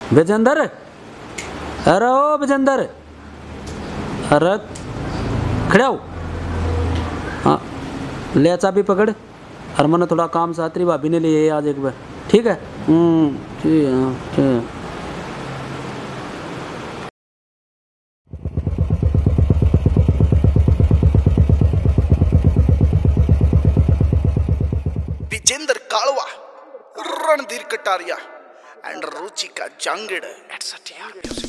विजेंद्र, अरे ओ विजेंद्र, अरे खड़े हो। हाँ ले चाबी पकड़। और मैंने थोड़ा काम सात्री भाभी ने लिए आज एक बार, ठीक है? ठीक है। Vijendra Kalwa, Randhir Kataria and Ruchika Jangra etcetera music.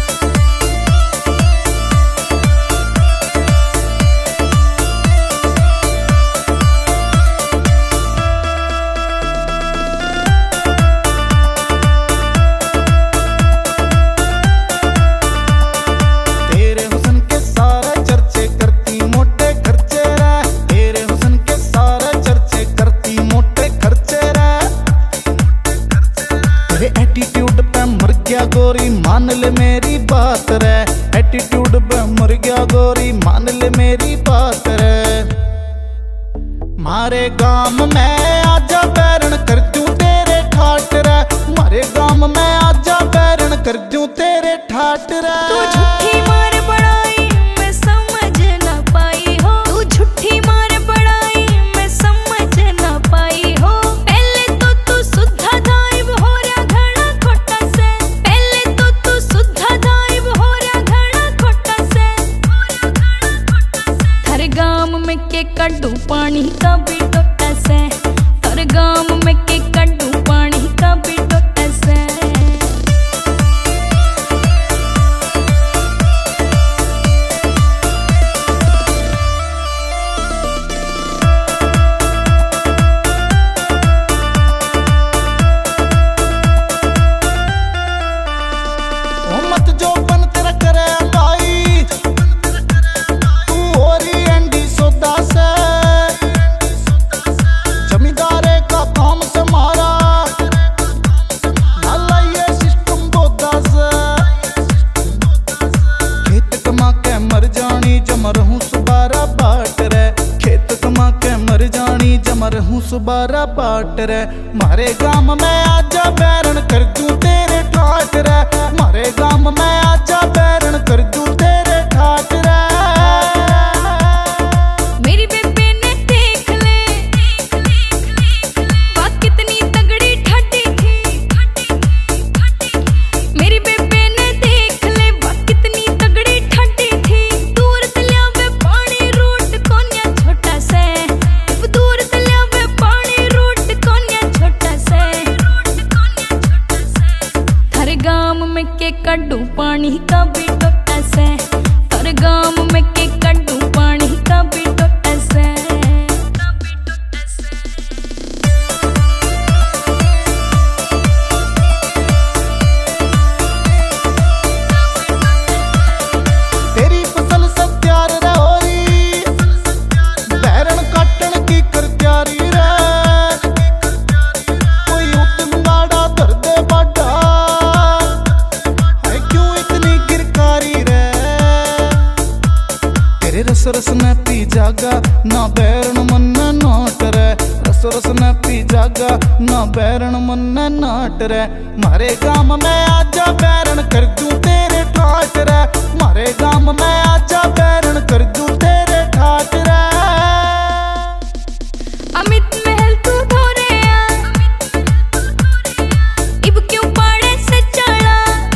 Attitude पे मर गया गोरी मान ले मेरी बात रे, एटीट्यूड पे मर गया गोरी मान ले मेरी बात रे। मारे गांव में आजा बैरण कर दूं तेरे ठाट रे, मारे गांव में आजा बैरण कर दूं तेरे ठाट रे। तू झूठी मार बड़ाई मैं समझ ना पाई हो, तू झूठी मार बड़ाई मैं समझ ना पाई हो। पहले तो तू सुधा दाइब हो रहा घड़ा खोटा से, पहले तो तू सुधा दाइब हो रहा घड़ा खोटा से। हर गांव में के कड्डू पानी का भी टोटा से, हर गांव में के कड्डू पानी का भी टोटा से। मत जो बन तेरा करे भाई, तू हो रही एंडी सौदा से। जमींदारे का काम से मारा नाला ये सिस्टम बोदा से। खेत कमा के मर जानी जमर हूँ सुबारा बाट रे, खेत कमा के मर जानी जमर हूँ सुबारा बाट रे। मारे गांव में आजा बैरण कर दूं तेरे ठाट रे, मारे गांव में आजा बैरण कर दूं तेरे ठाट रे। मेरी बेबे ने देख ले बात कितनी तगड़ी ठाटी थी, मेरी बेबे ने देख ले बात कितनी तगड़ी ठाटी थी। दूर तलिया वे पानी रूट कोन्या छोटा से, दूर तलिया वे पानी रूट कोन्या छोटा से। हर गांव में के कड्डू पानी का भी टोटा से, हर गांव में के कड्डू पानी का भी टोटा से। तेरी फसल सब तैयार रे होरी, बैरण काटन की कर तैयारी रे। कोई उतन गाड़ा धर दे बाडा, है क्यों इतनी गिरकारी रे। तेरे रस रस ने पी जागा ना बैरण मन नाट रे, रस रस ने पी जागा ना बैरण मन नाट रे। मारे गांव में आजा बैरण कर दूं तेरे ठाट रे, मारे गांव में आजा बैरण कर दूं तेरे ठाट रे। अमित महल तू धोरे आ, इब क्यों पाड़े से चढ़ा।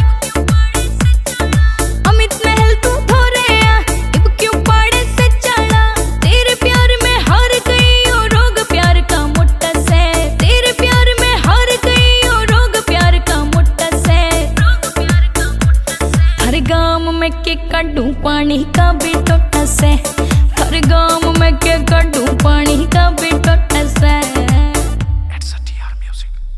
अमित महल तू धोरे आ, इब क्यों पाड़े से चढ़ा। तेरे प्यार में हार गई ओ रोग प्यार का मोटा से, तेरे प्यार में हार गई ओ रोग प्यार का मोटा से। हर गांव में के कड्डू पानी का भी टोटा से, हर गांव में के कड्डू पानी का भी टोटा से।